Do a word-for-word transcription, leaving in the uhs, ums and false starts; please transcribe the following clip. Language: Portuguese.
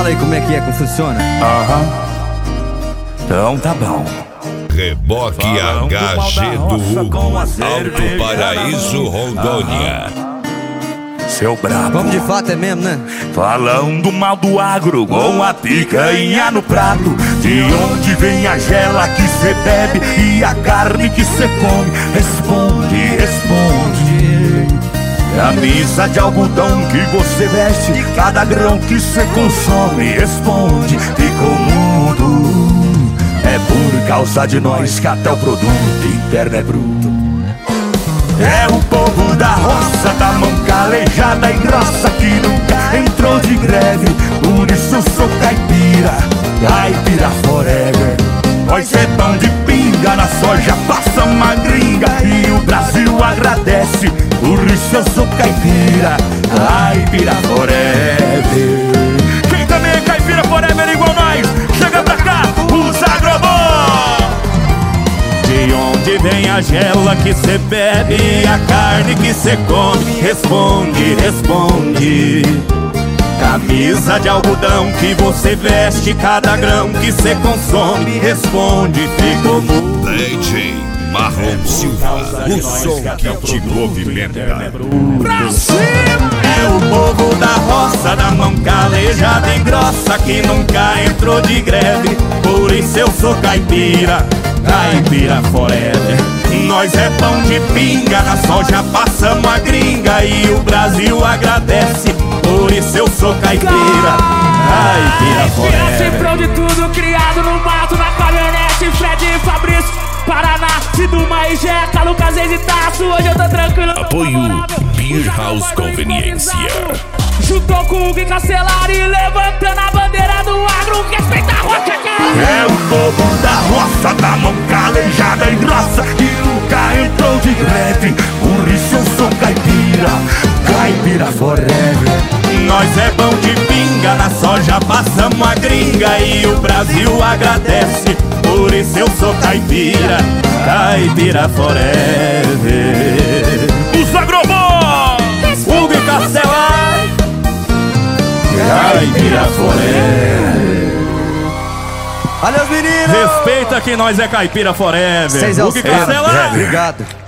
Fala aí como é que é, como funciona. Aham. Então tá bom. Reboque H G do Hugo, Alto Paraíso, Rondônia. Seu brabo. Como de fato é mesmo, né? Falando mal do agro, com a picanha no prato. De onde vem a gela que cê bebe e a carne que cê come? Responde, responde. Camisa de algodão que você veste, cada grão que cê consome. Responde, ficou mudo. É por causa de nós que até o produto interno é bruto. É o povo da roça, da mão calejada e grossa, que nunca entrou de greve. Por isso eu sou caipira, caipira forever. Nós é pão de pinga, na soja passa uma gringa e o Brasil agradece. Por isso eu sou caipira, caipira forever. Quem também é caipira forever igual nós, chega pra cá, os agrobom. De onde vem a gela que cê bebe e a carne que cê come? Responde, responde. Camisa de algodão que você veste, cada grão que cê consome. Responde, ficou mudo. D J Marrom Silva, o som que te movimenta. Pra cima! É o povo da roça, da mão calejada e grossa, que nunca entrou de greve. Por isso eu sou caipira, caipira forever. Nós é pão de pinga, na soja passamos a gringa e o Brasil agradece. Por isso eu sou caipira, caipira forever. Cifrão de tudo, criado no mato, na caminhonete, Fred e Fabrício, Paraná, Siduma e Jeca, Lucas e Taço. Hoje eu tô tranquilo. Apoio Beer House Conveniência. Juntou com o Gui Castellari, levantando a bandeira do agro. Respeita a rocha, cara. É o povo da roça, da mão calejada e grossa, que nunca entrou de greve. Por isso eu sou caipira, caipira forever. Nós é pão de pinga, na soja passamos a gringa e o Brasil agradece. Por isso eu sou caipira, caipira forever. Os agrobom, Hugo e Castellari, caipira forever. Valeu, meninos! Respeita que nós é caipira forever. Vocês é os Hugo e caras. Castellari. Obrigado.